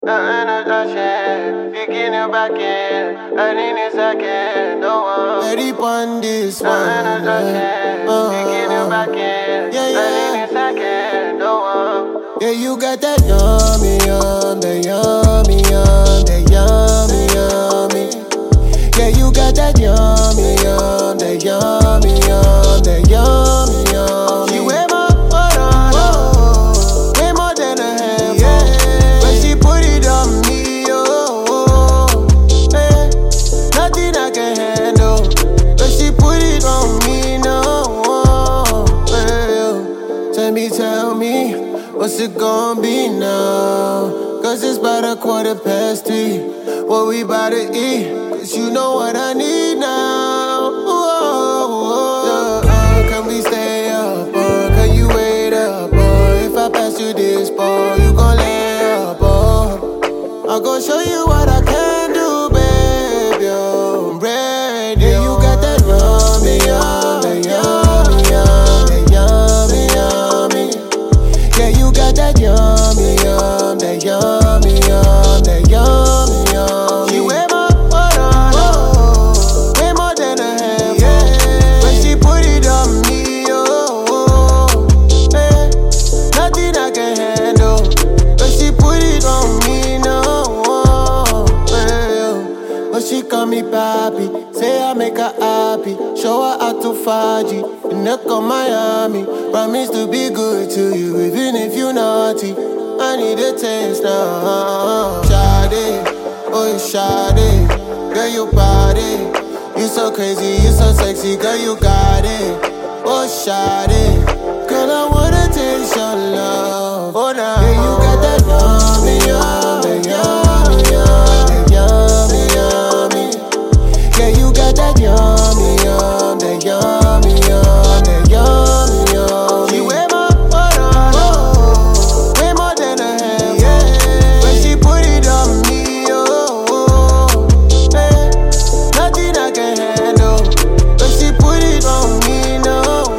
Picking you back in, earning a second, no one. Ready on this one. Picking you back in, earning a second, no one. Yeah, you got that yummy, that yummy, that yummy, yummy. Yeah, you got that yummy, that yummy, that yummy, yummy. She wear my banana, way more than a handful. When she put it on me, nothing I can handle. When she put it on me, no. Tell me, what's it gonna be now? Cause it's about 3:15. What we about to eat? Cause you know what I need now. Can we stay up? Can you wait up? If I pass you this ball, you gon' lay up. I'll go show you what I can do, baby. I'm ready. Yeah, you got that yummy, that yummy, that yummy, yummy. Yeah, you got that yummy, that yummy, that yummy, yummy. She wear my banana, way more than a handful. When she put it on me, nothing I can handle. When she put it on me, no. But she call me papi, say I make her happy. Show her out to Faji, in the Miami. Promise to be good to you, even if you naughty. I need a taste now. Shawty, oh you shawty, girl you body. You so crazy, you so sexy, girl you got it. Oh shawty, girl I wanna taste your love. Oh now, yeah you got that yummy, that yummy, that yummy, yummy. Yeah you got that yummy, that yummy, that yummy, yummy. She wear my banana, way more than a handful. When she put it on me, nothing I can handle. When she put it on me, no.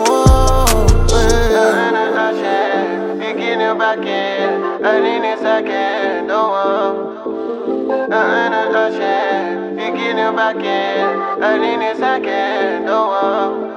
Picking you back in, earning a second, no one. Picking you back in, earning a second, no one.